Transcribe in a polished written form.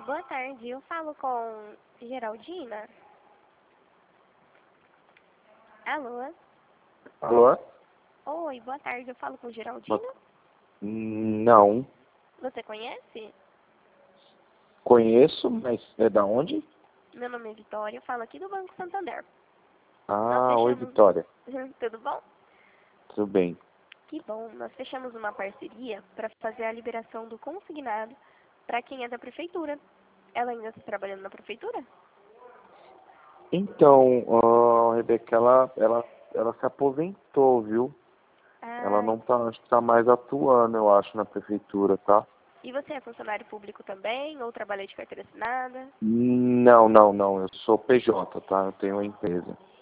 boa tarde. Eu falo com Geraldina. Alô? Alô? Oi, boa tarde. Eu falo com Geraldina. Não. Você conhece? Conheço, mas é da onde? Meu nome é Vitória. Eu falo aqui do Banco Santander. Ah, oi, Vitória. Tudo bom? Tudo bem. Que bom. Nós fechamos uma parceria para fazer a liberação do consignado para quem é da prefeitura. Ela ainda está trabalhando na prefeitura? Então, a Rebeca, ela se aposentou, viu? Ela Ah, não tá, acho que tá mais atuando, eu acho, na prefeitura, tá? e você é funcionário público também? Ou trabalha de carteira assinada? Não. Eu sou PJ, tá? Eu tenho uma empresa.